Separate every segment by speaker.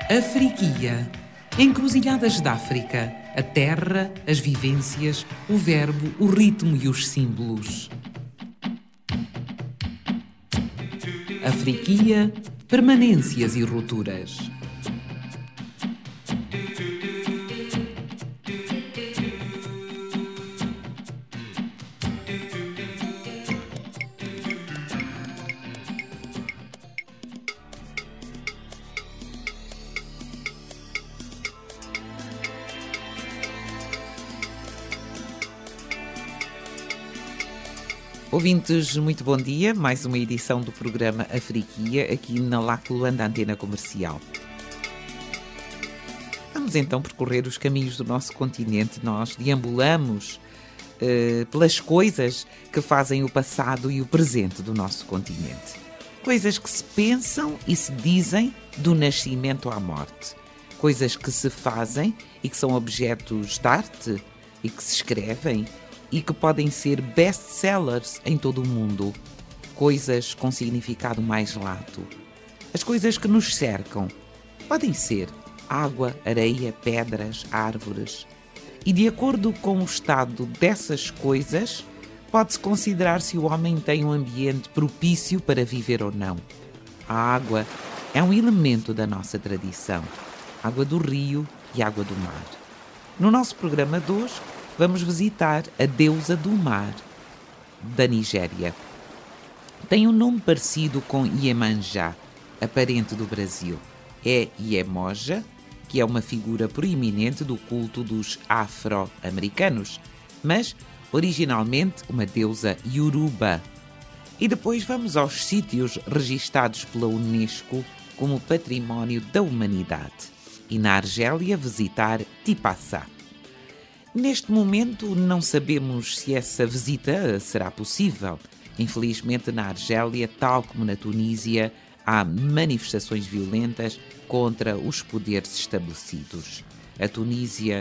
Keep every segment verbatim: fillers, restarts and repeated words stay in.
Speaker 1: Afriquia. Encruzilhadas da África. A terra, as vivências, o verbo, o ritmo e os símbolos. Afriquia. Permanências e rupturas.
Speaker 2: Ouvintes, muito bom dia. Mais uma edição do programa Afriquia, aqui na Lacluanda Antena Comercial. Vamos então percorrer os caminhos do nosso continente. Nós deambulamos uh, pelas coisas que fazem o passado e o presente do nosso continente. Coisas que se pensam e se dizem do nascimento à morte. Coisas que se fazem e que são objetos de arte e que se escrevem e que podem ser best-sellers em todo o mundo. Coisas com significado mais lato. As coisas que nos cercam podem ser água, areia, pedras, árvores. E de acordo com o estado dessas coisas, pode-se considerar se o homem tem um ambiente propício para viver ou não. A água é um elemento da nossa tradição. Água do rio e água do mar. No nosso programa de hoje, vamos visitar a deusa do mar, da Nigéria. Tem um nome parecido com Iemanjá, a parente do Brasil. É Iemoja, que é uma figura proeminente do culto dos afro-americanos, mas originalmente uma deusa Yoruba. E depois vamos aos sítios registados pela Unesco como Património da Humanidade. E na Argélia visitar Tipaçá. Neste momento não sabemos se essa visita será possível. Infelizmente, na Argélia, tal como na Tunísia, há manifestações violentas contra os poderes estabelecidos. A Tunísia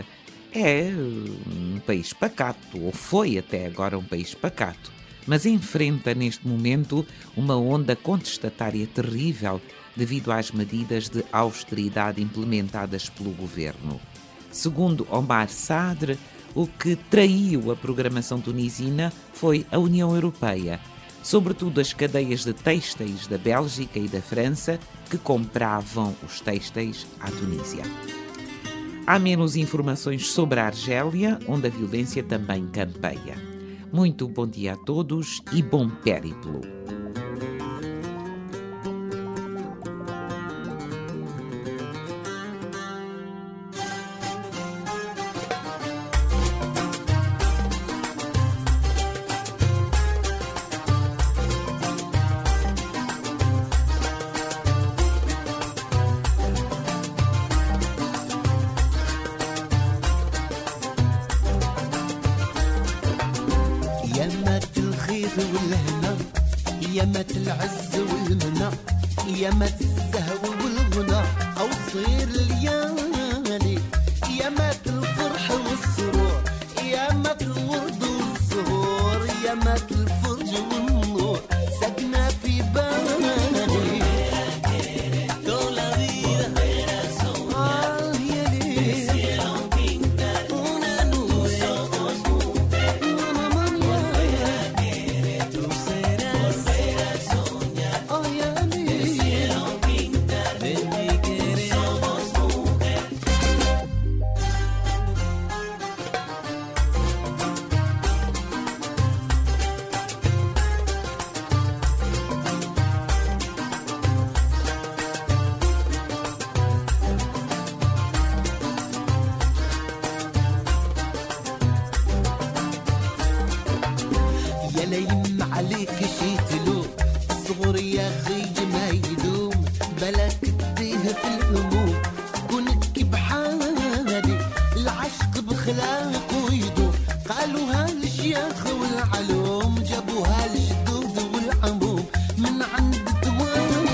Speaker 2: é um país pacato, ou foi até agora um país pacato, mas enfrenta neste momento uma onda contestatária terrível devido às medidas de austeridade implementadas pelo governo. Segundo Omar Sadr, o que traiu a programação tunisina foi a União Europeia, sobretudo as cadeias de têxteis da Bélgica e da França que compravam os têxteis à Tunísia. Há menos informações sobre a Argélia, onde a violência também campeia. Muito bom dia a todos e bom périplo.
Speaker 3: والهنا يامات العز والمنى يامات السهو والغنى او صير الليالي يامات الفرح والسرور يامات الورد والزهور يامات الفرج والنور سكنة في بالي يم عليك شيتلو صغر يا خي ما يدوم بلاك تديه في الهموم كونك بحالي العشق بخلاق ويدوم قالوا هالشياخ والعلوم جابوها الجدود والعموم من عند توالي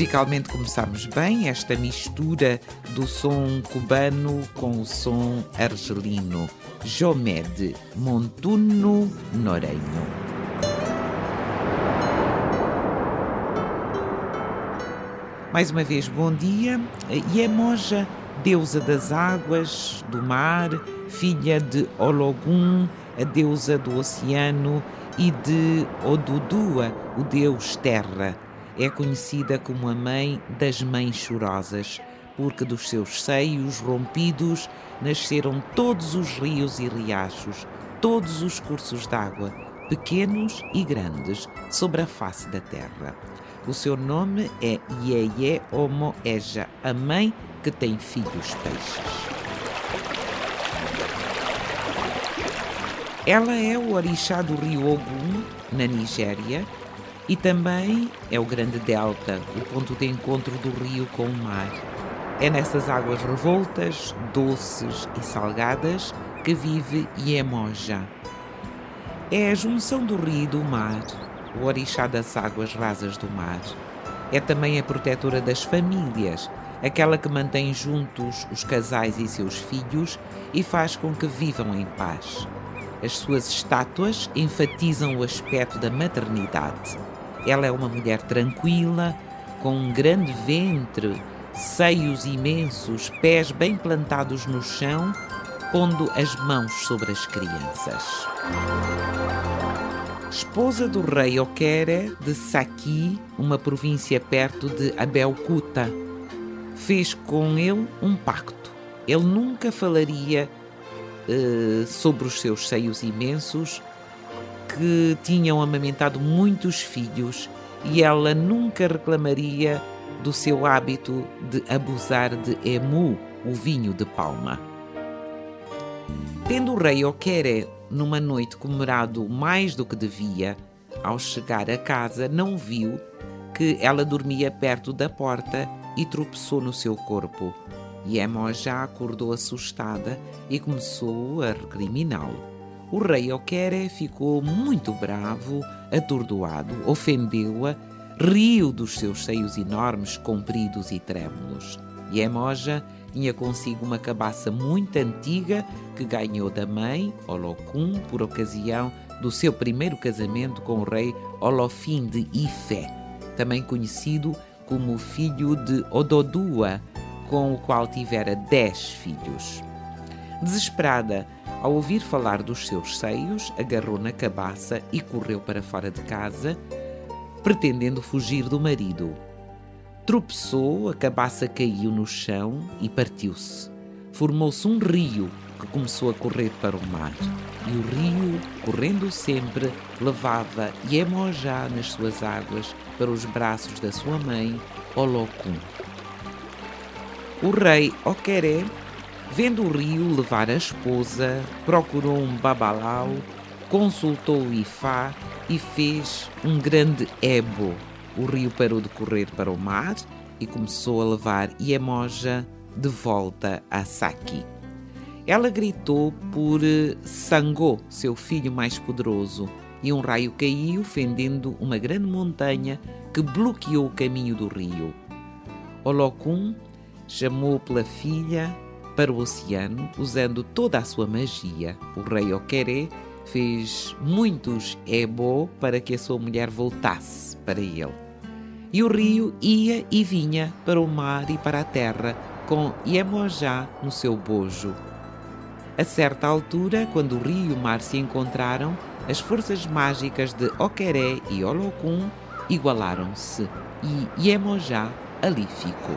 Speaker 2: Musicalmente começamos bem esta mistura do som cubano com o som argelino. Jomé de Montuno Noreño. Mais uma vez, bom dia. Iemoja, deusa das águas, do mar, filha de Ologun, a deusa do oceano, e de Odudua, o deus terra. É conhecida como a mãe das mães chorosas, porque dos seus seios rompidos nasceram todos os rios e riachos, todos os cursos d'água, pequenos e grandes, sobre a face da terra. O seu nome é Ieye Omo Eja, a mãe que tem filhos peixes. Ela é o orixá do rio Ogun, na Nigéria, e também é o grande delta, o ponto de encontro do rio com o mar. É nessas águas revoltas, doces e salgadas, que vive Iemoja. É a junção do rio e do mar, o orixá das águas rasas do mar. É também a protetora das famílias, aquela que mantém juntos os casais e seus filhos e faz com que vivam em paz. As suas estátuas enfatizam o aspecto da maternidade. Ela é uma mulher tranquila, com um grande ventre, seios imensos, pés bem plantados no chão, pondo as mãos sobre as crianças. Esposa do rei Okere de Saki, uma província perto de Abeokuta, fez com ele um pacto. Ele nunca falaria uh, sobre os seus seios imensos, que tinham amamentado muitos filhos, e ela nunca reclamaria do seu hábito de abusar de emu, o vinho de palma. Tendo o rei Okere, numa noite comemorado mais do que devia, ao chegar a casa não viu que ela dormia perto da porta e tropeçou no seu corpo. Iemoja acordou assustada e começou a recriminá-lo. O rei Okere ficou muito bravo, atordoado, ofendeu-a, riu dos seus seios enormes, compridos e trêmulos. Iemoja tinha consigo uma cabaça muito antiga que ganhou da mãe, Olokun, por ocasião do seu primeiro casamento com o rei Olofim de Ifé, também conhecido como filho de Ododua, com o qual tivera dez filhos. Desesperada, ao ouvir falar dos seus seios, agarrou na cabaça e correu para fora de casa, pretendendo fugir do marido. Tropeçou, a cabaça caiu no chão e partiu-se. Formou-se um rio que começou a correr para o mar. E o rio, correndo sempre, levava Iemoja nas suas águas para os braços da sua mãe, Olokun. O rei Okere, vendo o rio levar a esposa, procurou um babalau, consultou o Ifá e fez um grande ebo. O rio parou de correr para o mar e começou a levar Iemoja de volta a Saki. Ela gritou por Sangô, seu filho mais poderoso, e um raio caiu, fendendo uma grande montanha que bloqueou o caminho do rio. Olokun chamou pela filha para o oceano, usando toda a sua magia. O rei Okere fez muitos ebo para que a sua mulher voltasse para ele. E o rio ia e vinha para o mar e para a terra, com Iemoja no seu bojo. A certa altura, quando o rio e o mar se encontraram, as forças mágicas de Okere e Olokun igualaram-se e Iemoja ali ficou.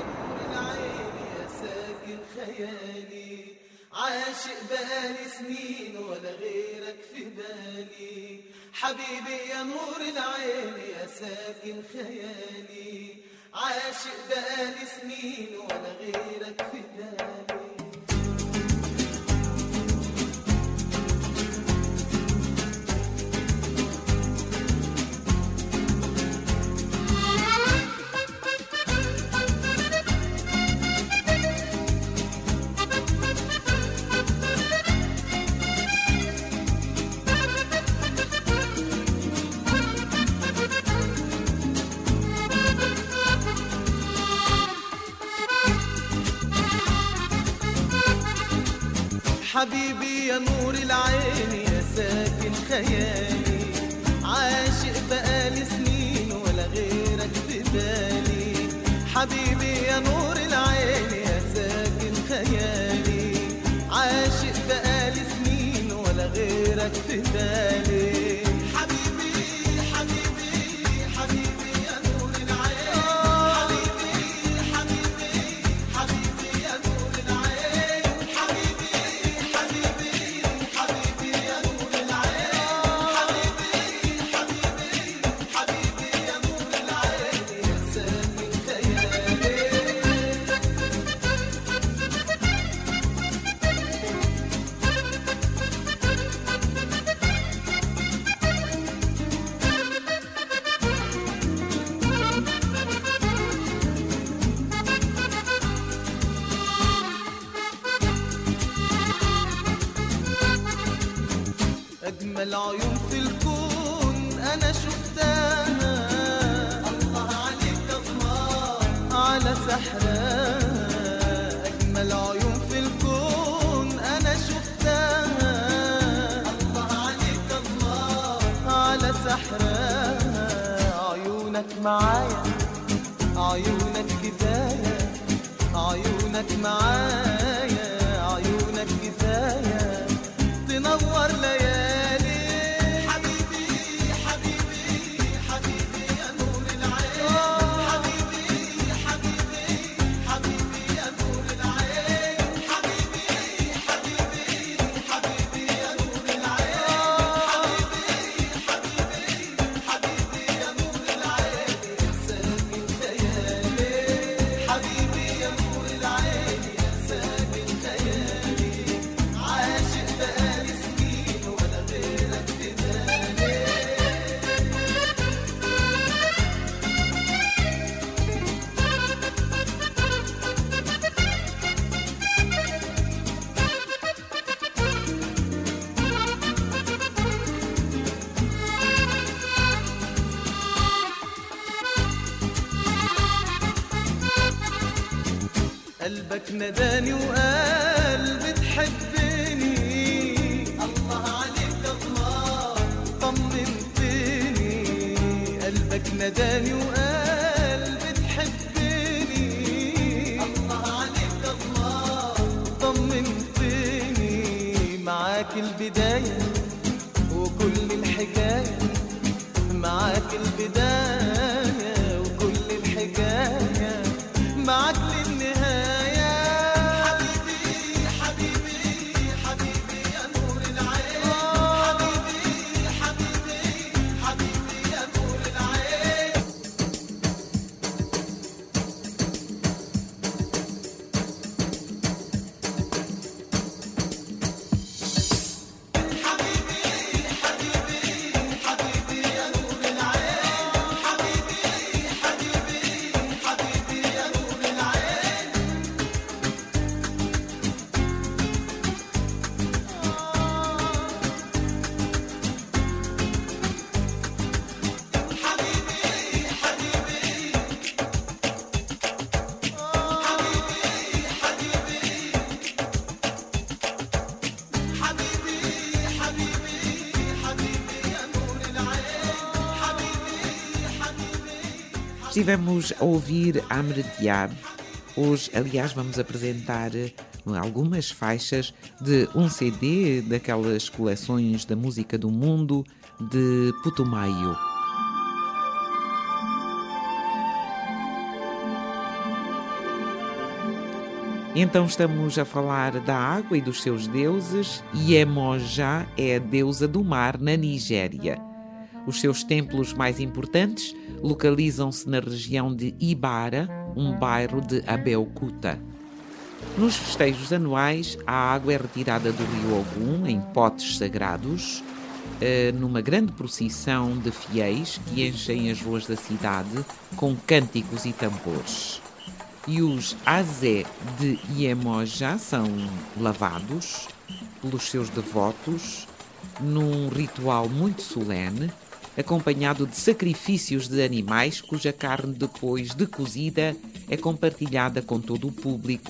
Speaker 3: حبيبي يا نور العين يا ساكن خيالي عاشق بقالي سنين ولا غيرك في بالي حبيبي يا نور العين يا ساكن خيالي عاشق بقالي سنين ولا غيرك في بالي حبيبي يا نور العين يا ساكن خيالي عاشق بقالي سنين ولا غيرك في بالي حبيبي حبيبي حبيبي يا نور العين حبيبي حبيبي حبيبي يا نور العين حبيبي حبيبي حبيبي يا نور العين حبيبي حبيبي حبيبي يا نور العين يا ساكن خيالي أجمل عيون في الكون أنا شفتها الله عليك الله على سحرها أجمل عيون في الكون أنا شفتها الله عليك الله على سحرها عيونك معايا عيونك كفاية عيونك معايا عيونك كفاية تنور ليالي حبيبي حبيبي حبيبي يا نور العين حبيبي حبيبي حبيبي يا نور العين حبيبي حبيبي حبيبي يا نور العين حبيبي حبيبي حبيبي يا نور العين يا ساكن خيالي حبيبي يا نور العين يا ساكن خيالي عاشق بقالي سنين ولا غيرك في بالي قلبك نداني وقال بتحبني الله عليك الله طمنتني قلبك نداني وقال بتحبني الله عليك الله طمنتني معاك البداية وكل الحكاية معاك البداية وكل الحكاية معاك للنهاية حبيبي حبيبي حبيبي يا نور العين حبيبي حبيبي حبيبي يا نور العين حبيبي حبيبي حبيبي يا نور العين حبيبي حبيبي حبيبي يا نور العين حبيبي حبيبي حبيبي حبيبي حبيبي يا نور العين حبيبي حبيبي
Speaker 2: Estivemos a ouvir Amr Diab. Hoje, aliás, vamos apresentar algumas faixas de um C D daquelas coleções da música do mundo de Putumayo. Então estamos a falar da água e dos seus deuses. Iemoja é a deusa do mar na Nigéria. Os seus templos mais importantes localizam-se na região de Ibara, um bairro de Abeokuta. Nos festejos anuais, a água é retirada do rio Ogum em potes sagrados, numa grande procissão de fiéis que enchem as ruas da cidade com cânticos e tambores. E os azé de Iemoja são lavados pelos seus devotos num ritual muito solene, acompanhado de sacrifícios de animais cuja carne, depois de cozida, é compartilhada com todo o público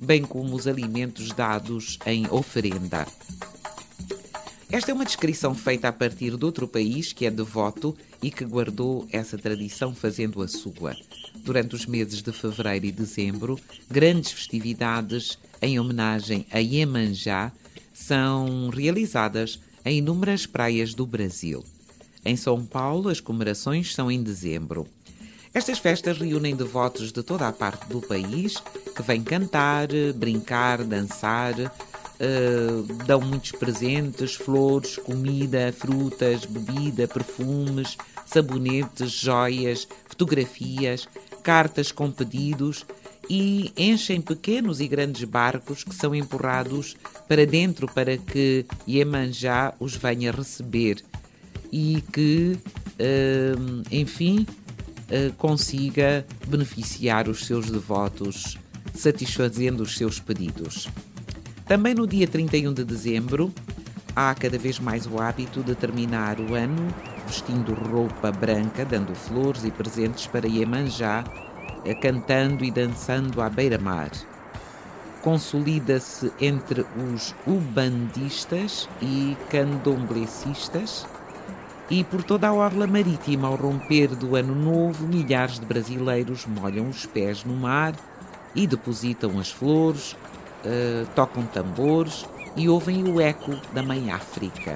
Speaker 2: bem como os alimentos dados em oferenda. Esta é uma descrição feita a partir de outro país que é devoto e que guardou essa tradição fazendo a sua. Durante os meses de fevereiro e dezembro, grandes festividades em homenagem a Iemanjá são realizadas em inúmeras praias do Brasil. Em São Paulo, as comemorações são em dezembro. Estas festas reúnem devotos de toda a parte do país que vêm cantar, brincar, dançar, uh, dão muitos presentes, flores, comida, frutas, bebida, perfumes, sabonetes, joias, fotografias, cartas com pedidos e enchem pequenos e grandes barcos que são empurrados para dentro para que Iemanjá os venha receber e que, uh, enfim, uh, consiga beneficiar os seus devotos, satisfazendo os seus pedidos. Também no dia trinta e um de dezembro, há cada vez mais o hábito de terminar o ano vestindo roupa branca, dando flores e presentes para Iemanjá, cantando e dançando à beira-mar. Consolida-se entre os ubandistas e candomblecistas e por toda a orla marítima, ao romper do ano novo, milhares de brasileiros molham os pés no mar e depositam as flores, uh, tocam tambores e ouvem o eco da Mãe África.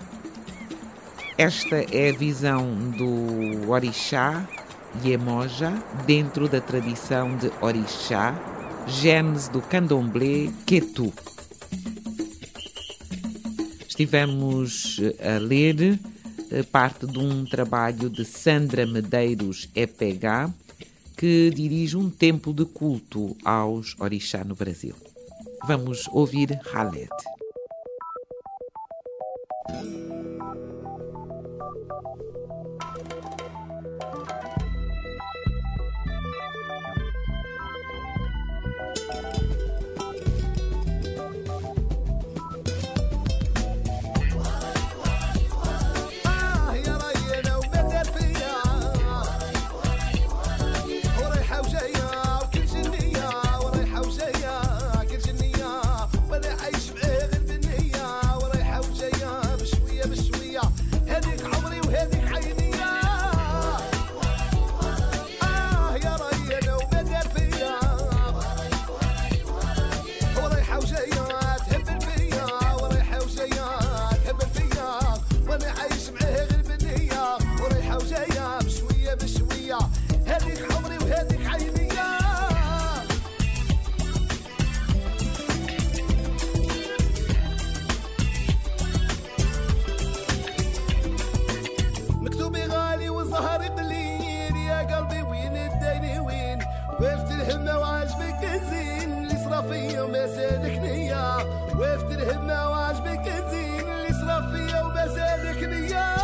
Speaker 2: Esta é a visão do orixá Iemoja dentro da tradição de orixá, gênese do candomblé Quetu. Estivemos a ler parte de um trabalho de Sandra Medeiros E P H, que dirige um templo de culto aos orixá no Brasil. Vamos ouvir Khaled.
Speaker 3: وقفت الهمة وعجبك الزين اللي صرا فيا وما سالك نية. وقفت الهمة وعجبك الزين اللي صرا فيا وما سالك نية.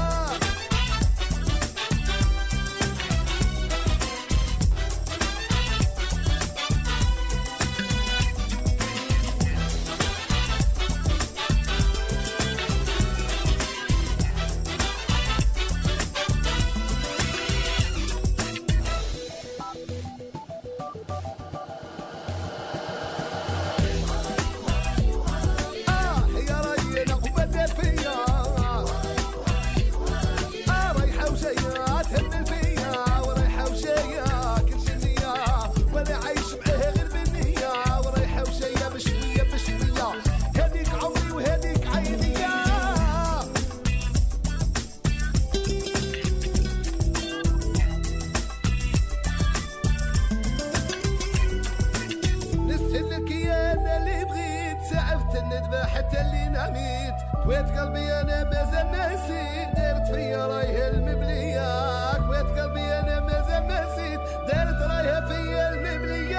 Speaker 3: حتى اللي ناميت كويت قلبي انا مازال نسيت دارت فيا رايه المبليه. كويت قلبي انا مازال نسيت دارت رايه فيا المبليه.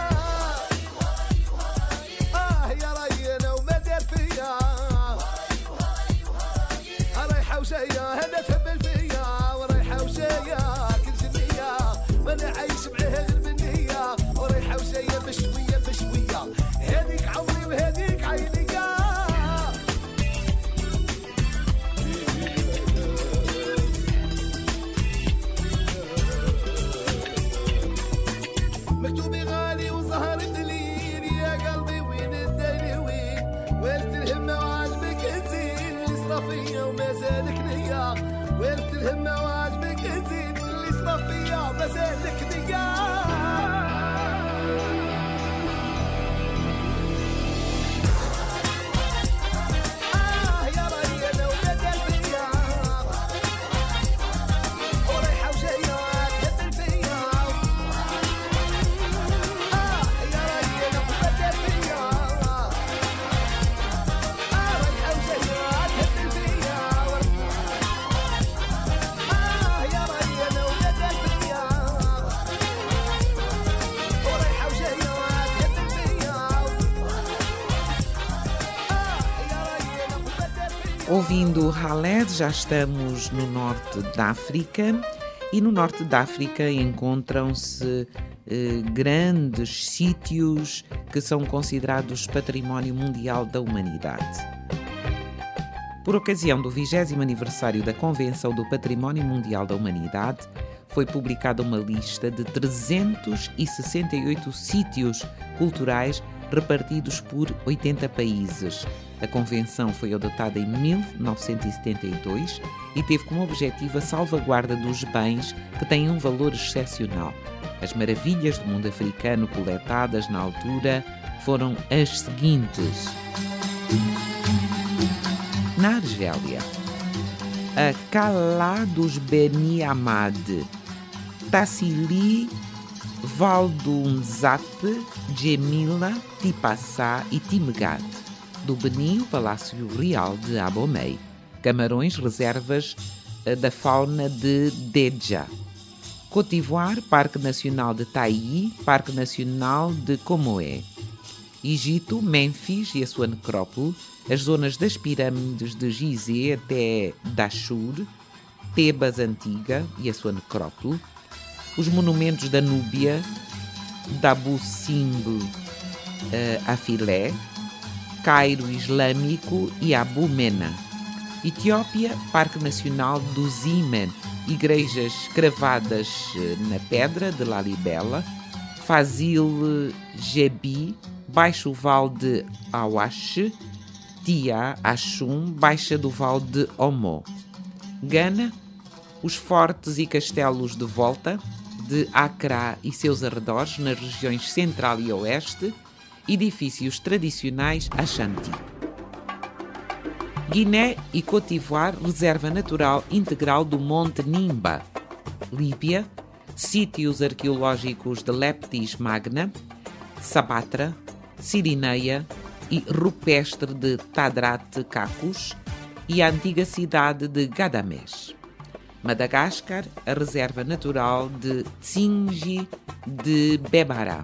Speaker 3: اه يا راينا وما دار فيا رايحه وجايه هذا تهبل فيا ورايحه وجايه كل جنيه وانا عايش معاها غير بالنيه ورايحه وجايه بشويه بشويه. هذيك عمري وهذيك عيني مكتوب غالي الهمة واجبك تزيد اللي صطفيها مسالك دقاء
Speaker 2: Ouvindo Khaled, já estamos no norte da África e no norte da África encontram-se eh, grandes sítios que são considerados Património Mundial da Humanidade. Por ocasião do vigésimo aniversário da Convenção do Património Mundial da Humanidade, foi publicada uma lista de trezentos e sessenta e oito sítios culturais repartidos por oitenta países. A Convenção foi adotada em mil novecentos e setenta e dois e teve como objetivo a salvaguarda dos bens que têm um valor excepcional. As maravilhas do mundo africano coletadas na altura foram as seguintes. Na Argélia, a Cala dos Beni Ahmad, Tassili, Valdunzap, Djemila, Tipassá e Timgad. Do Benin, o Palácio Real de Abomey. Camarões, reservas da fauna de Dedja. Côte d'Ivoire, Parque Nacional de Taï, Parque Nacional de Comoé. Egito, Mênfis e a sua necrópole, as zonas das pirâmides de Gizé até Dashur, Tebas Antiga e a sua necrópole, os monumentos da Núbia, Dabu Simbel uh, Afilé, Cairo Islâmico e Abu Mena. Etiópia, Parque Nacional do Zimen, igrejas cravadas na pedra de Lalibela, Fazil Gebi, Baixo Val de Awash, Tia Achum, Baixa do Val de Omo. Gana, os fortes e castelos de volta de Accra e seus arredores nas regiões central e oeste, edifícios tradicionais Ashanti. Guiné e Côte d'Ivoire, reserva natural integral do Monte Nimba. Líbia, sítios arqueológicos de Leptis Magna, Sabatra, Cirineia e rupestre de Tadrat Cacus e a antiga cidade de Gadamés. Madagascar, a reserva natural de Tsingy de Bebará.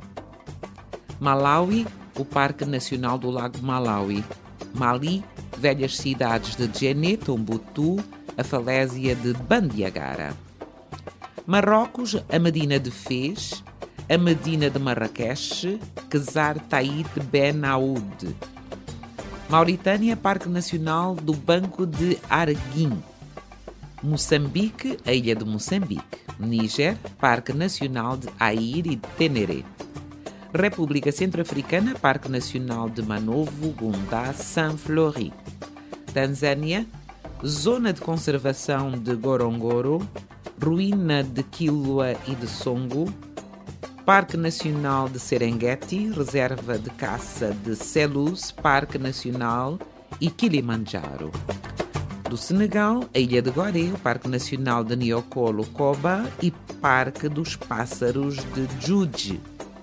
Speaker 2: Malawi, o Parque Nacional do Lago Malawi. Mali, velhas cidades de Djenné, Tombouctou, a falésia de Bandiagara. Marrocos, a Medina de Fez, a Medina de Marrakech, Kezar Taït Ben Aoud. Mauritânia, Parque Nacional do Banco de Arguim. Moçambique, a ilha de Moçambique. Níger, Parque Nacional de Air e de Ténéré. República Centro-Africana, Parque Nacional de Manovo, Gunda, Saint-Flory. Tanzânia, Zona de Conservação de Gorongoro, Ruína de Kilwa e de Songo, Parque Nacional de Serengeti, Reserva de Caça de Selous, Parque Nacional e Kilimanjaro. Do Senegal, a Ilha de Gorée, o Parque Nacional de Niokolo-Koba e Parque dos Pássaros de Djoudj.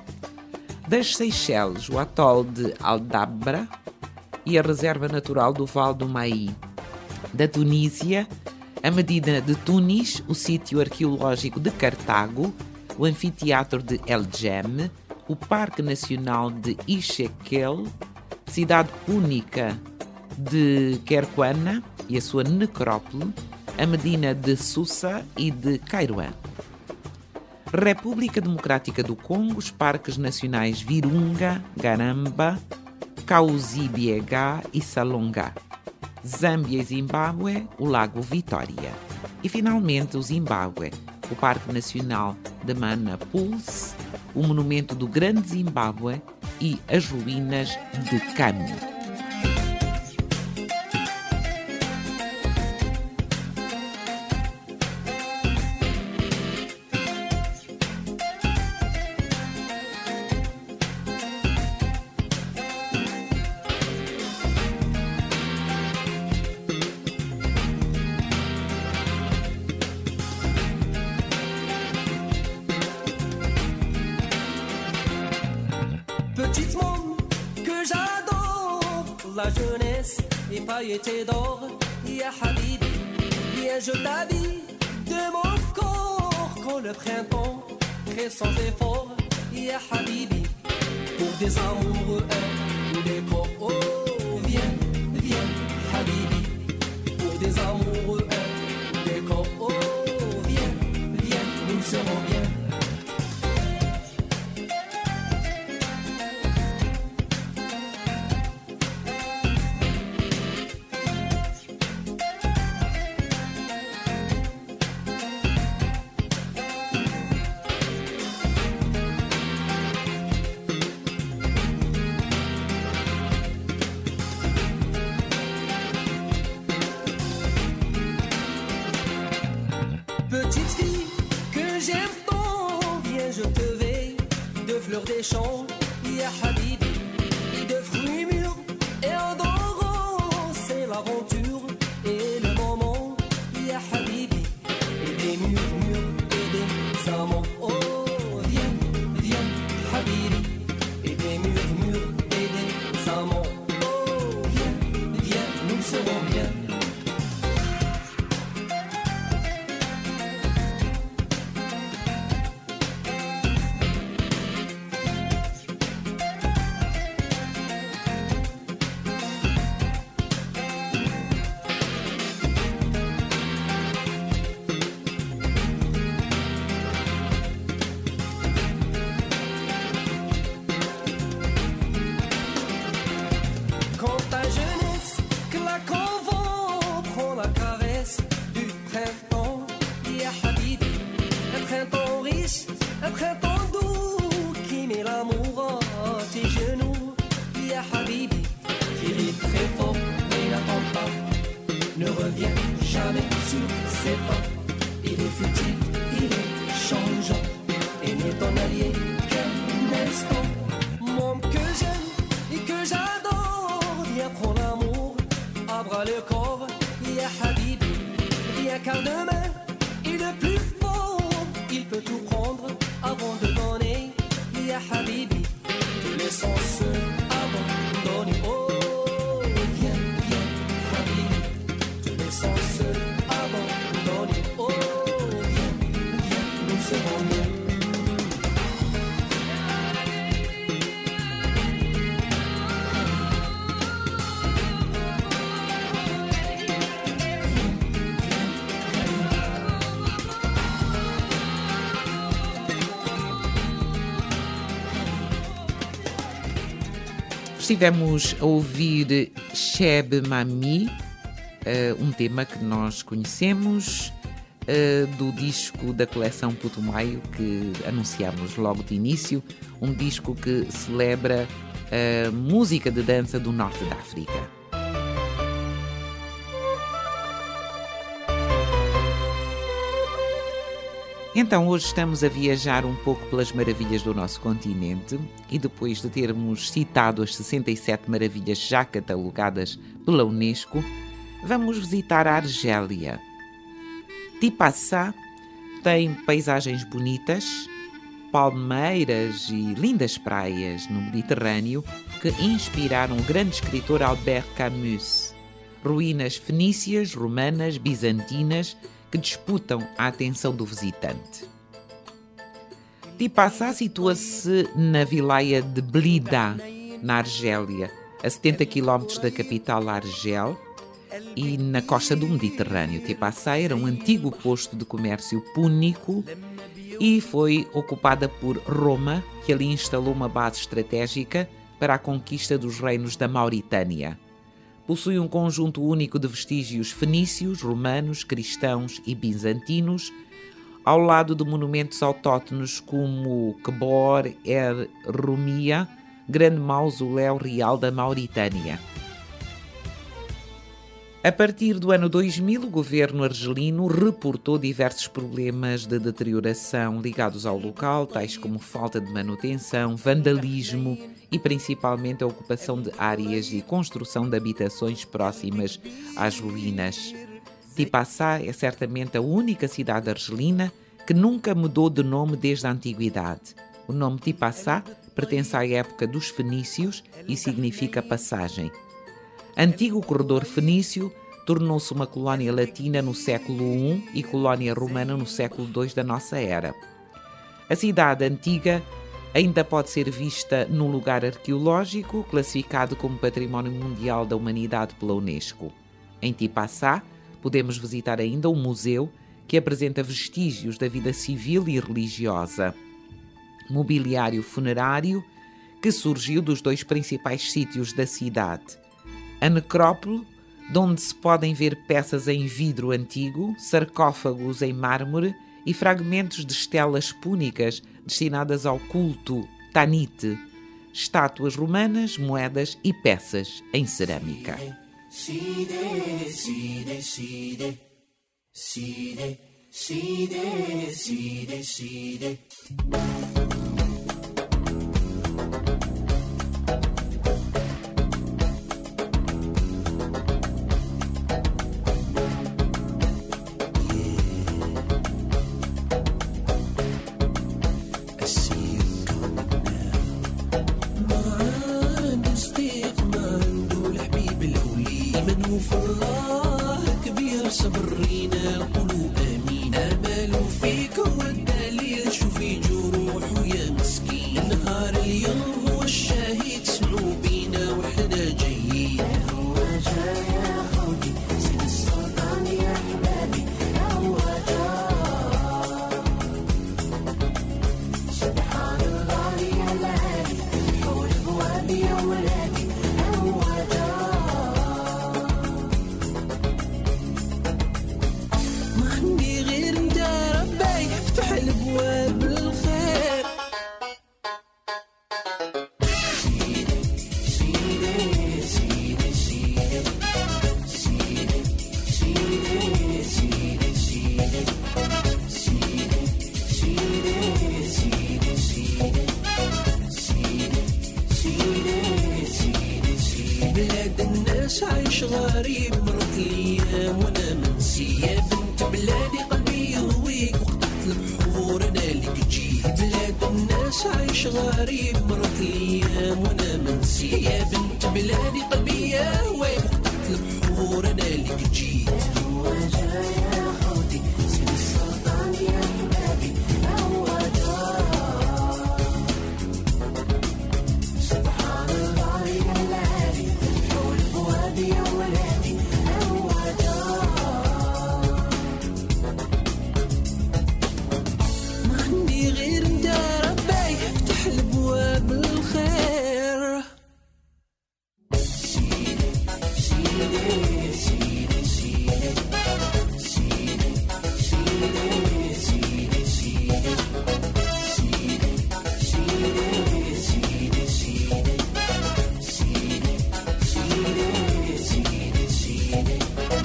Speaker 2: Das Seychelles, o atol de Aldabra e a Reserva Natural do Val do Maí. Da Tunísia, a Medina de Tunis, o sítio arqueológico de Cartago, o Anfiteatro de El Djem, o Parque Nacional de Ixequel, cidade única de Querquana e a sua necrópole, a Medina de Sousa e de Kairouan. República Democrática do Congo, os parques nacionais Virunga, Garamba, Kaouzi-Biega e Salonga. Zâmbia e Zimbábue, o Lago Vitória. E finalmente o Zimbábue, o Parque Nacional de Mana-Pulse, o Monumento do Grande Zimbábue e as ruínas de Kami.
Speaker 4: rythme que j'adore, la jeunesse est pailletée d'or. Ya Habibi, viens je t'habille de mon corps quand le printemps crée sans effort. Ya Habibi, pour des amoureux un décor. Oh, viens, viens, Habibi, pour des amoureux un décor. Oh, viens, viens, nous serons bien. Petite fille que j'aime tant, viens je te veille de fleurs des champs, ya Habibi, et de fruits mûrs et odorants, c'est l'aventure et le moment, ya Habibi, et des murmures et des amants. Oh, viens, viens, Habibi, et des murmures et des amants. Oh, viens, viens, nous serons bien. Quand ta jeunesse claque en vent, prends la caresse du printemps, ya Habibi. Un printemps riche, un printemps doux, qui met l'amour à tes genoux, ya Habibi. Qui rit très fort, mais n'attend pas, ne revient jamais sur ses pas. Il est futile, il est changeant, et n'est ton allié qu'un instant. Mon que j'aime et que j'adore, viens prends l'amour à bras le corps, ya Habibi. Viens car demain il est plus fort, il peut tout prendre avant de donner, ya Habibi. Tous les sens abandonnés. Oh, viens, viens, Habibi. Tous les sens abandonnés. Oh, viens, viens, nous serons bien.
Speaker 2: Estivemos a ouvir Cheb Mami, uh, um tema que nós conhecemos, uh, do disco da coleção Putumayo, que anunciamos logo de início, um disco que celebra a música de dança do norte da África. Então, hoje estamos a viajar um pouco pelas maravilhas do nosso continente e depois de termos citado as sessenta e sete maravilhas já catalogadas pela Unesco, vamos visitar a Argélia. Tipaçá tem paisagens bonitas, palmeiras e lindas praias no Mediterrâneo que inspiraram o grande escritor Albert Camus. Ruínas fenícias, romanas, bizantinas que disputam a atenção do visitante. Tipaçá situa-se na vilaia de Blida, na Argélia, a setenta quilómetros da capital Argel e na costa do Mediterrâneo. Tipaçá era um antigo posto de comércio púnico e foi ocupada por Roma, que ali instalou uma base estratégica para a conquista dos reinos da Mauritânia. Possui um conjunto único de vestígios fenícios, romanos, cristãos e bizantinos, ao lado de monumentos autóctonos como o Kebor er Rumia, grande mausoléu real da Mauritânia. A partir do ano dois mil, o governo argelino reportou diversos problemas de deterioração ligados ao local, tais como falta de manutenção, vandalismo e principalmente a ocupação de áreas e construção de habitações próximas às ruínas. Tipaçá é certamente a única cidade argelina que nunca mudou de nome desde a antiguidade. O nome Tipaçá pertence à época dos fenícios e significa passagem. Antigo corredor fenício, tornou-se uma colónia latina no século primeiro e colónia romana no século segundo da nossa era. A cidade antiga ainda pode ser vista num lugar arqueológico classificado como Património Mundial da Humanidade pela Unesco. Em Tipaçá, podemos visitar ainda um museu que apresenta vestígios da vida civil e religiosa. Mobiliário funerário que surgiu dos dois principais sítios da cidade. A necrópole, de onde se podem ver peças em vidro antigo, sarcófagos em mármore e fragmentos de estelas púnicas destinadas ao culto Tanit, estátuas romanas, moedas e peças em cerâmica.
Speaker 5: Side, side, side, side, side, side, side. عايش غريب مرت الايام وانا منسي يا بنت بلادي قلبي يهويك وقطعت البحور انا لك جيت بلاد الناس عايش غريب مرت الايام وانا منسي يا بنت بلادي قلبي يهويك وقطعت البحور انا لك جيت هو جا يا خوتي سيد السلطان يا حبابي هو جا سبحان الله يا العالي حول فؤادي يا ولادي هو جا ما عندي غير انت ربي افتح الابواب الخير سيدي سيدي سيدي سيدي سيدي سيدي سيدي سيدي سيدي سيدي سيدي سيدي سيدي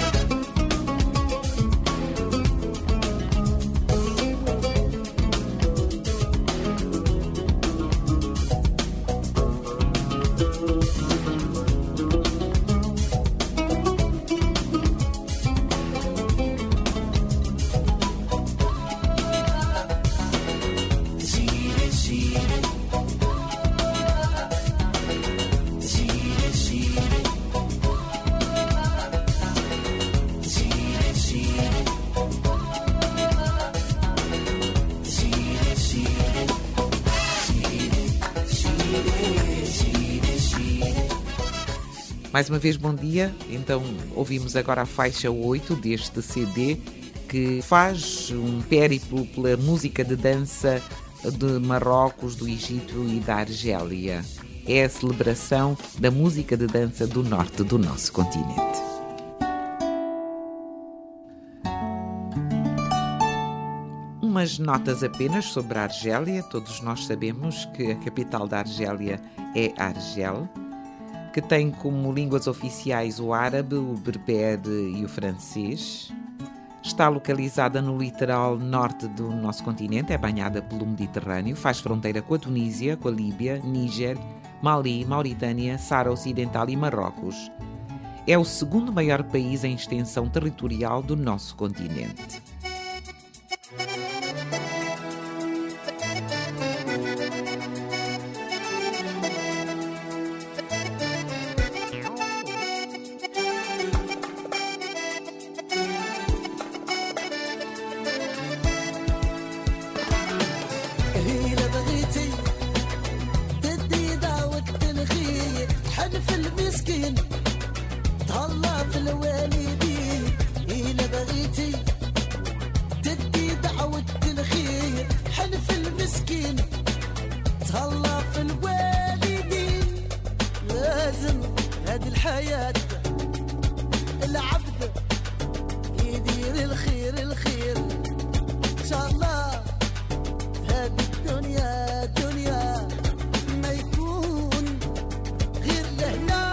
Speaker 2: Mais uma vez, bom dia. Então, ouvimos agora a faixa oito deste C D, que faz um périplo pela música de dança de Marrocos, do Egito e da Argélia. É a celebração da música de dança do norte do nosso continente. Umas notas apenas sobre a Argélia. Todos nós sabemos que a capital da Argélia é Argel, que tem como línguas oficiais o árabe, o berbere e o francês. Está localizada no litoral norte do nosso continente, é banhada pelo Mediterrâneo, faz fronteira com a Tunísia, com a Líbia, Níger, Mali, Mauritânia, Saara Ocidental e Marrocos. É o segundo maior país em extensão territorial do nosso continente.
Speaker 3: حلف المسكين تهلا في الوالدين إلا بغيتي تدي دعوة الخير حلف المسكين تهلا في الوالدين لازم هذه الحياة العبد يدير الخير الخير إن شاء الله هذه الدنيا دنيا ما يكون غير لهنا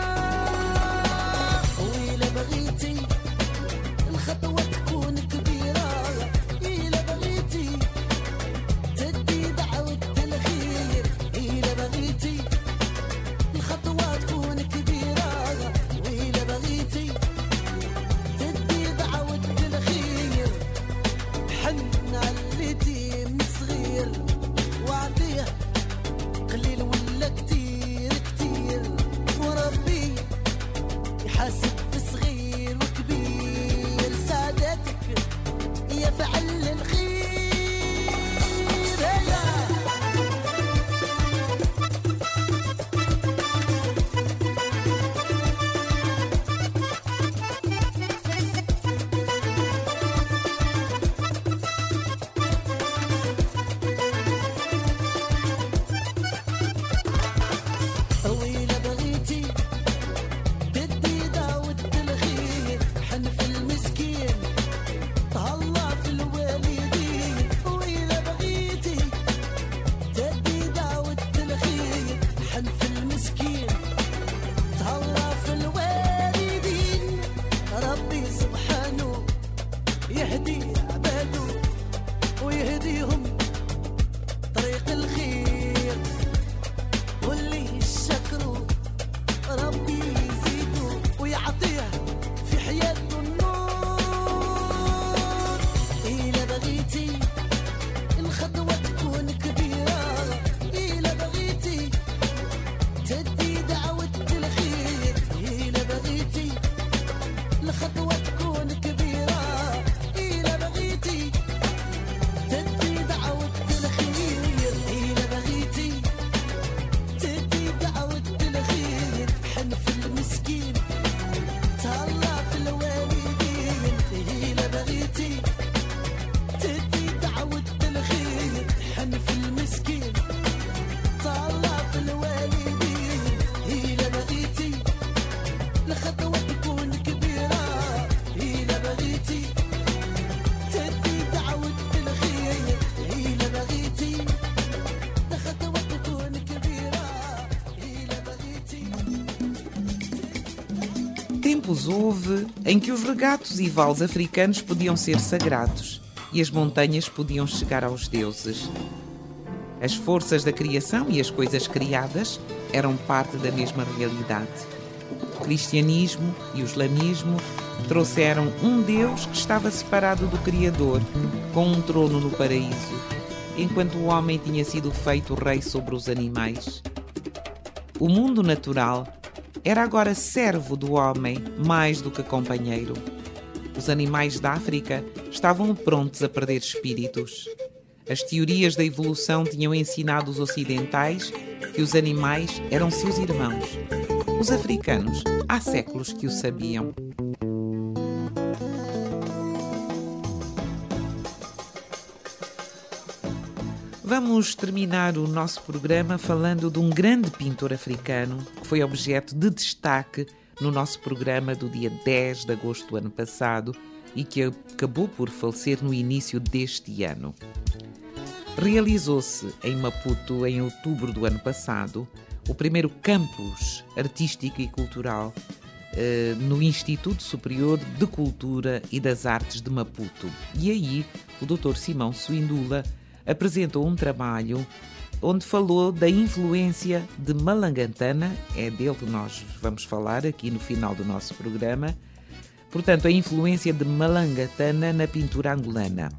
Speaker 3: وإلا بغيتي الخطوة تكون كبيرة إلا بغيتي تدي دعوة الخير إلا بغيتي الخطوة تكون كبيرة وإلا بغيتي تدي دعوة الخير حن عليتي من صغير وعطيه قليل ولا كتير كتير وربي يحاسب في صغير وكبير سعادتك يا فعل الخير هيا طويلة بغيتي تدي دعوة الخير حنف المسكين تهلا في الوالدين طويلة بغيتي تدي دعوة الخير حنف المسكين تهلا في الوالدين ربي سبحانه يهدي عباده ويهديهم طريق الخير واللي يشكروا ربي يزيدوا ويعطيه في حياته النور إلا بغيتي الخطوة تكون كبيرة إلا بغيتي تدي دعوة الخير إلا بغيتي الخطوة تكون كبيرة إلا بغيتي تدي دعوة الخير إلا بغيتي تدي دعوة الخير حنف المسكين تهلا في الوالدين إلا بغيتي تدي دعوة الخير حنف المسكين تهلا في الوالدين إلا بغيتي الخطوة تكون كبيرة إلا بغيتي تدي دعوة الخير إلا بغيتي الخطوة تكون كبيرة إلا بغيتي
Speaker 2: Tempos houve em que os regatos e vales africanos podiam ser sagrados e as montanhas podiam chegar aos deuses. As forças da criação e as coisas criadas eram parte da mesma realidade. O cristianismo e o islamismo trouxeram um Deus que estava separado do Criador, com um trono no paraíso, enquanto o homem tinha sido feito rei sobre os animais. O mundo natural era agora servo do homem mais do que companheiro. Os animais da África estavam prontos a perder espíritos. As teorias da evolução tinham ensinado os ocidentais que os animais eram seus irmãos. Os africanos há séculos que o sabiam. Vamos terminar o nosso programa falando de um grande pintor africano que foi objeto de destaque no nosso programa do dia dez de agosto do ano passado e que acabou por falecer no início deste ano. Realizou-se em Maputo, em outubro do ano passado, o primeiro campus artístico e cultural eh, no Instituto Superior de Cultura e das Artes de Maputo. E aí o doutor Simão Suindula apresentou um trabalho onde falou da influência de Malangantana, é dele que nós vamos falar aqui no final do nosso programa, portanto, a influência de Malangantana na pintura angolana.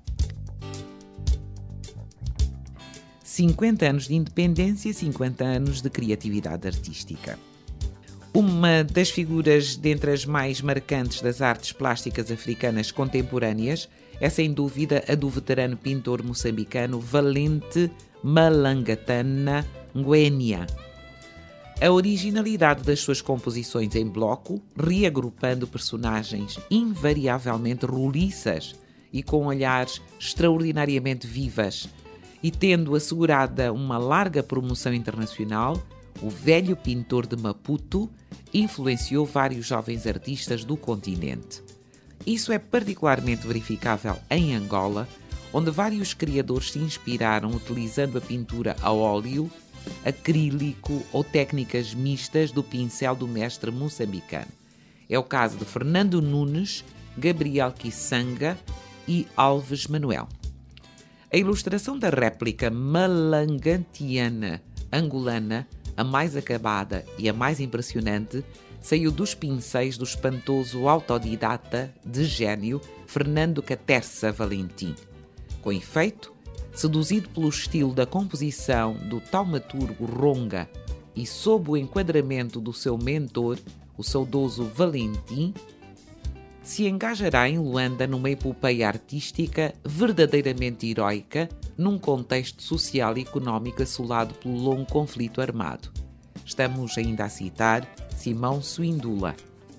Speaker 2: cinquenta anos de independência, cinquenta anos de criatividade artística. Uma das figuras dentre as mais marcantes das artes plásticas africanas contemporâneas é, sem dúvida, a do veterano pintor moçambicano Valente Malangantana Ngwenya. A originalidade das suas composições em bloco, reagrupando personagens invariavelmente roliças e com olhares extraordinariamente vivas, e tendo assegurada uma larga promoção internacional, o velho pintor de Maputo influenciou vários jovens artistas do continente. Isso é particularmente verificável em Angola, onde vários criadores se inspiraram utilizando a pintura a óleo, acrílico ou técnicas mistas do pincel do mestre moçambicano. É o caso de Fernando Nunes, Gabriel Kisanga e Alves Manuel. A ilustração da réplica malangantiana angolana, a mais acabada e a mais impressionante, saiu dos pincéis do espantoso autodidata de gênio Fernando Caterça Valentim. Com efeito, seduzido pelo estilo da composição do taumaturgo Ronga e sob o enquadramento do seu mentor, o saudoso Valentim, se engajará em Luanda numa epopeia artística verdadeiramente heroica num contexto social e económico assolado pelo longo conflito armado. Estamos ainda a citar Simão Swindula.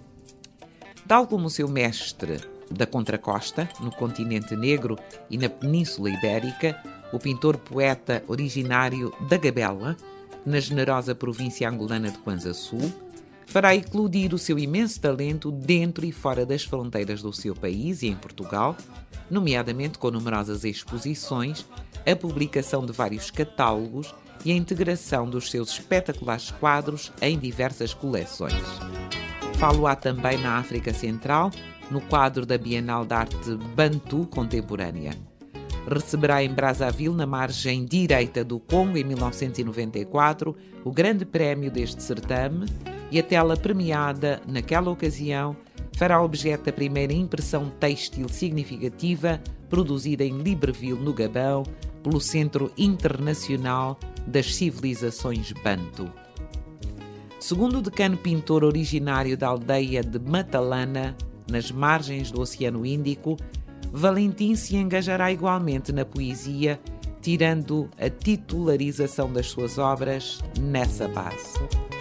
Speaker 2: Tal como seu mestre da Contracosta, no continente negro e na Península Ibérica, o pintor-poeta originário da Gabela, na generosa província angolana de Kwanza Sul, fará eclodir o seu imenso talento dentro e fora das fronteiras do seu país e em Portugal, nomeadamente com numerosas exposições, a publicação de vários catálogos e a integração dos seus espetaculares quadros em diversas coleções. Falo-á também na África Central, no quadro da Bienal de Arte Bantu Contemporânea. Receberá em Brazzaville, na margem direita do Congo, em mil novecentos e noventa e quatro, o grande prémio deste certame e a tela premiada, naquela ocasião, fará objeto da primeira impressão têxtil significativa produzida em Libreville, no Gabão, pelo Centro Internacional das Civilizações Bantu. Segundo o decano pintor originário da aldeia de Matalana, nas margens do Oceano Índico, Valentim se engajará igualmente na poesia, tirando a titularização das suas obras nessa base.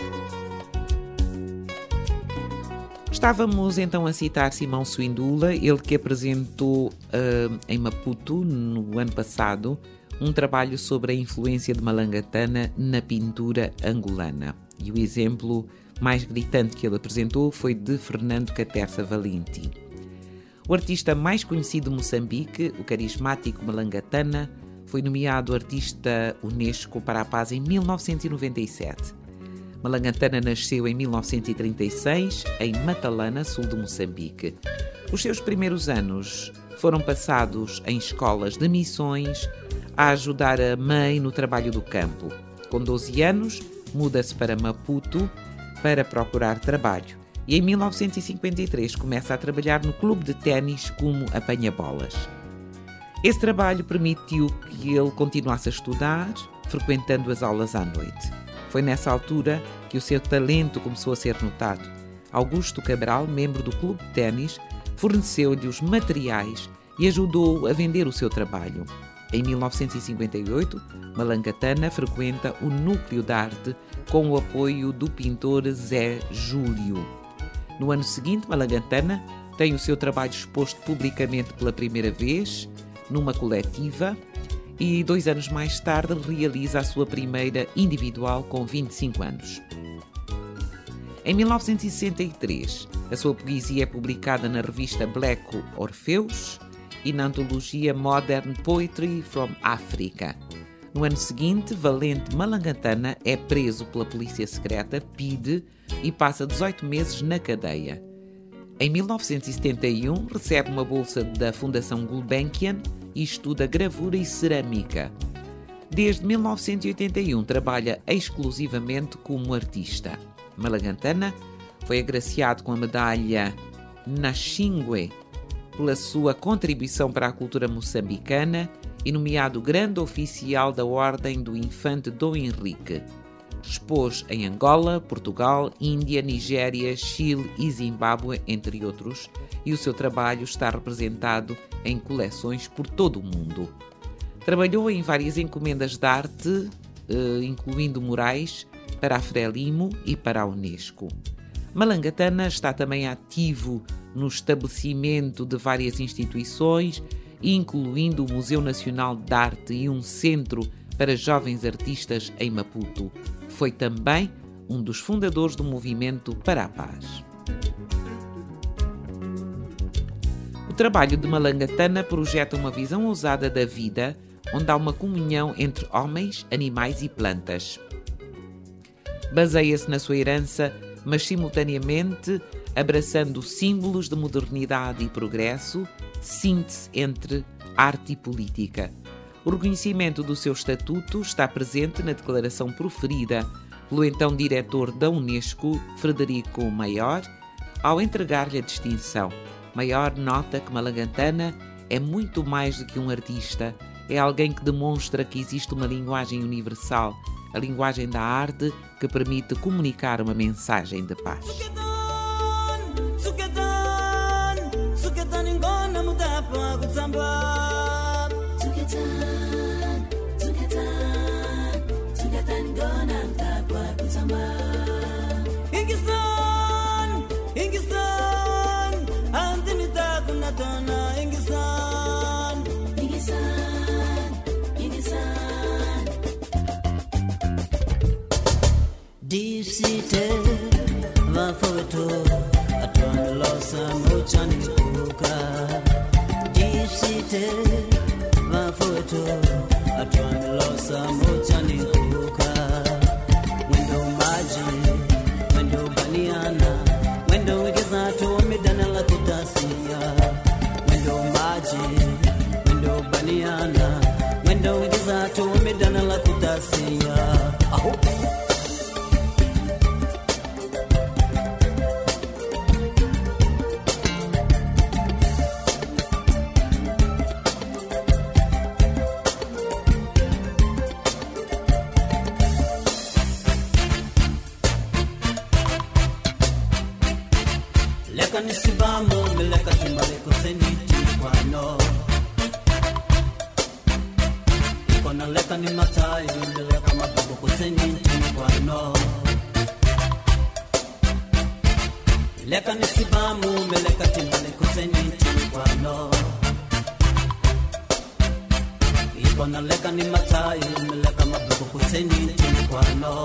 Speaker 2: Estávamos então a citar Simão Swindula, ele que apresentou uh, em Maputo, no ano passado, um trabalho sobre a influência de Malangatana na pintura angolana. E o exemplo mais gritante que ele apresentou foi de Fernando Caterça Valentim. O artista mais conhecido de Moçambique, o carismático Malangatana, foi nomeado artista Unesco para a Paz em mil novecentos e noventa e sete. Malangatana nasceu em mil novecentos e trinta e seis, em Matalana, sul de Moçambique. Os seus primeiros anos foram passados em escolas de missões, a ajudar a mãe no trabalho do campo. Com doze anos, muda-se para Maputo para procurar trabalho. E em mil novecentos e cinquenta e três começa a trabalhar no clube de ténis como apanha-bolas. Esse trabalho permitiu que ele continuasse a estudar, frequentando as aulas à noite. Foi nessa altura que o seu talento começou a ser notado. Augusto Cabral, membro do clube de ténis, forneceu-lhe os materiais e ajudou-o a vender o seu trabalho. Em mil novecentos e cinquenta e oito, Malangatana frequenta o Núcleo de Arte com o apoio do pintor Zé Júlio. No ano seguinte, Malangatana tem o seu trabalho exposto publicamente pela primeira vez, numa coletiva, e dois anos mais tarde realiza a sua primeira individual com vinte e cinco anos. Em mil novecentos e sessenta e três, a sua poesia é publicada na revista Bleco Orfeus e na antologia Modern Poetry from Africa. No ano seguinte, Valente Malangatana é preso pela polícia secreta, P I D, e passa dezoito meses na cadeia. Em mil novecentos e setenta e um, recebe uma bolsa da Fundação Gulbenkian e estuda gravura e cerâmica. Desde mil novecentos e oitenta e um, trabalha exclusivamente como artista. Malangatana foi agraciado com a medalha Nachingwe pela sua contribuição para a cultura moçambicana e nomeado Grande Oficial da Ordem do Infante Dom Henrique. Expôs em Angola, Portugal, Índia, Nigéria, Chile e Zimbábue, entre outros, e o seu trabalho está representado em coleções por todo o mundo. Trabalhou em várias encomendas de arte, incluindo murais, para a Frelimo e para a Unesco. Malangatana está também ativo no estabelecimento de várias instituições, incluindo o Museu Nacional de Arte e um centro para jovens artistas em Maputo. Foi também um dos fundadores do movimento para a paz. O trabalho de Malangatana projeta uma visão ousada da vida, onde há uma comunhão entre homens, animais e plantas. Baseia-se na sua herança, mas simultaneamente abraçando símbolos de modernidade e progresso, síntese entre arte e política. O reconhecimento do seu estatuto está presente na declaração proferida pelo então diretor da Unesco, Frederico Maior, ao entregar-lhe a distinção. Maior nota que Malangatana é muito mais do que um artista, é alguém que demonstra que existe uma linguagem universal, a linguagem da arte que permite comunicar uma mensagem de paz.
Speaker 6: Deep seated, my photo, I turn the loss of no Johnny Cooker. Deep seated, my photo, I turn the loss of no Johnny Cooker. Window magic, window banana, window is not to me, Danella Kutasia. Window magic, window banana, window is not to me, Danella Kutasia. I hope. Leka nisibamo, meleka timbale kuseni tikwano. Ikona leka ni matai, meleka mabubu kuseni tikwano. Leka nisibamo, meleka timbale kuseni tikwano. Ikona leka ni matai, meleka mabubu kuseni tikwano.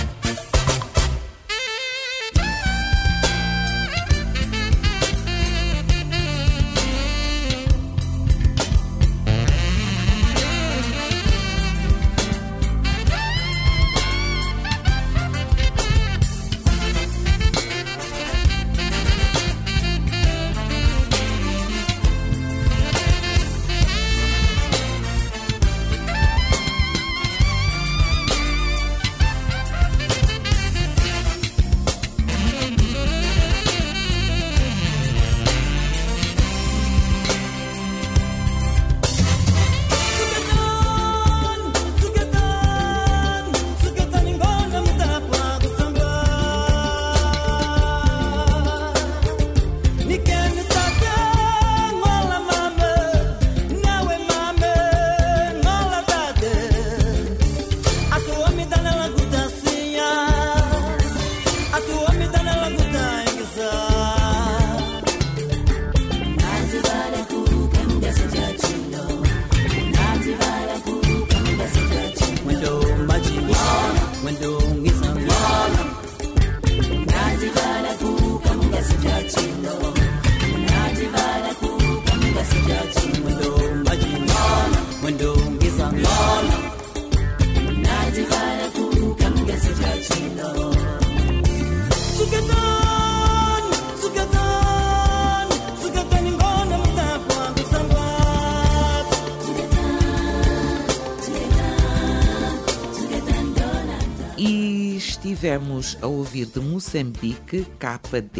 Speaker 2: Estivemos a ouvir de Moçambique K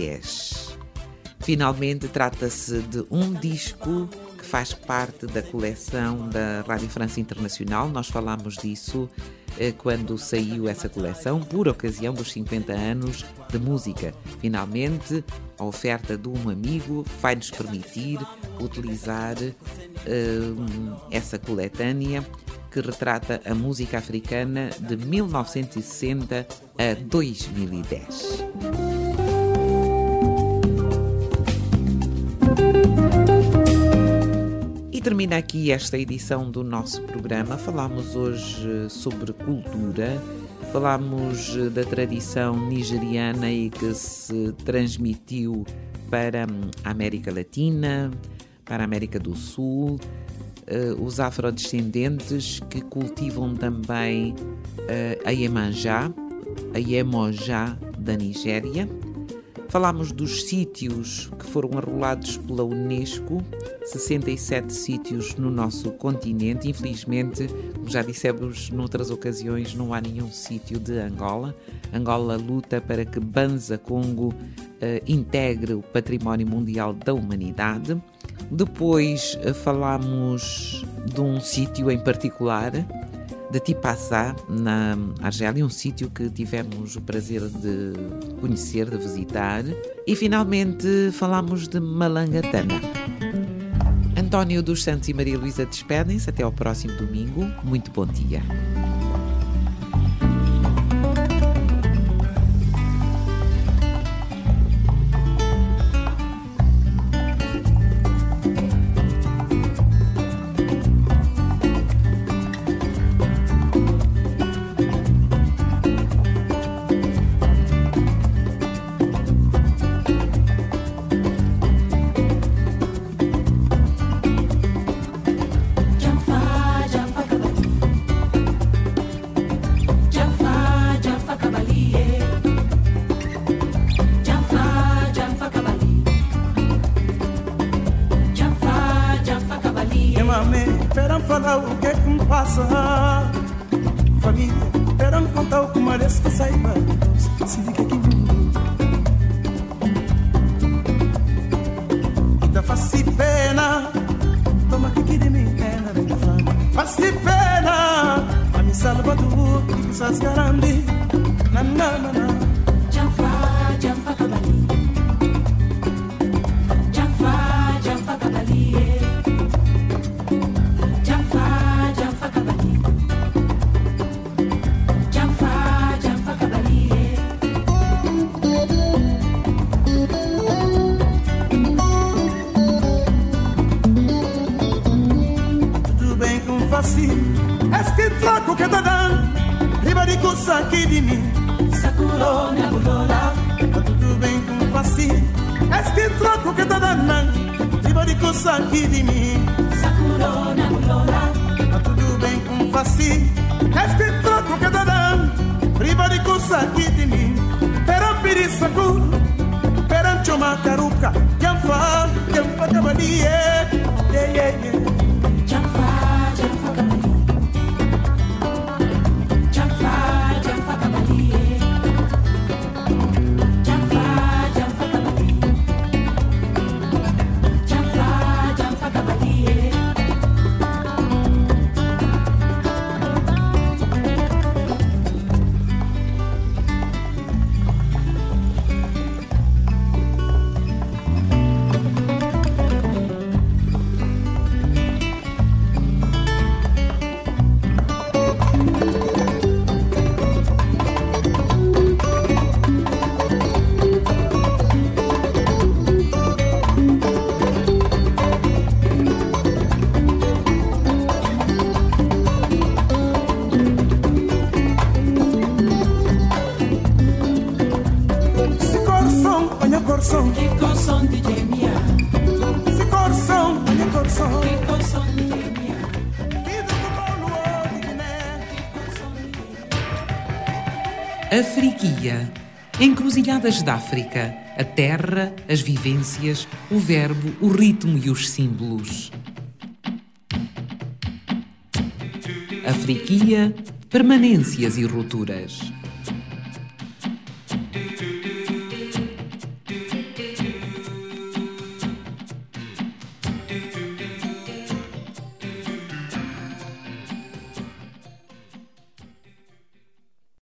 Speaker 2: dez. Finalmente trata-se de um disco que faz parte da coleção da Rádio França Internacional. Nós falámos disso eh, quando saiu essa coleção, por ocasião dos cinquenta anos de música. Finalmente, a oferta de um amigo vai-nos permitir utilizar eh, essa coletânea que retrata a música africana de mil novecentos e sessenta a dois mil e dez. E termina aqui esta edição do nosso programa. Falámos hoje sobre cultura, falámos da tradição nigeriana e que se transmitiu para a América Latina, para a América do Sul, os afrodescendentes que cultivam também a Iemanjá, a Iemanjá da Nigéria. Falámos dos sítios que foram arrolados pela Unesco, sessenta e sete sítios no nosso continente. Infelizmente, como já dissemos noutras ocasiões, não há nenhum sítio de Angola. Angola luta para que Banza Congo uh, integre o património mundial da humanidade. Depois uh, falámos de um sítio em particular, de Tipaçá, na Argélia, um sítio que tivemos o prazer de conhecer, de visitar. E finalmente falámos de Malangatana. António dos Santos e Maria Luísa despedem-se. Até ao próximo domingo. Muito bom dia.
Speaker 7: O que é que me passa? Família, esperam contar o que merece que saiba. Se liga aqui mundo Ita faço pena. Toma aqui de mim, pena de minha fama. Faço pena. A me salva do que quisas garantir. Na na na na. Jamfa, jamfa cabali. Jamfa, jamfa cabali. Est-ce que troco que te dan riba de coisa aqui de mim Sakuro na bulola tá tudo bem com faci Est-ce que troco que te dan riba de coisa aqui de mim Sakuro na bulola tá tudo bem com faci Est-ce que troco que te dan riba de coisa aqui de mim Pero piri sakuro Pero choma caruca Jamfa, jamfa cabali yeah yeah yeah Jamfa
Speaker 1: Afriquia. Encruzilhadas da África. A terra, as vivências, o verbo, o ritmo e os símbolos. Afriquia, permanências e rupturas.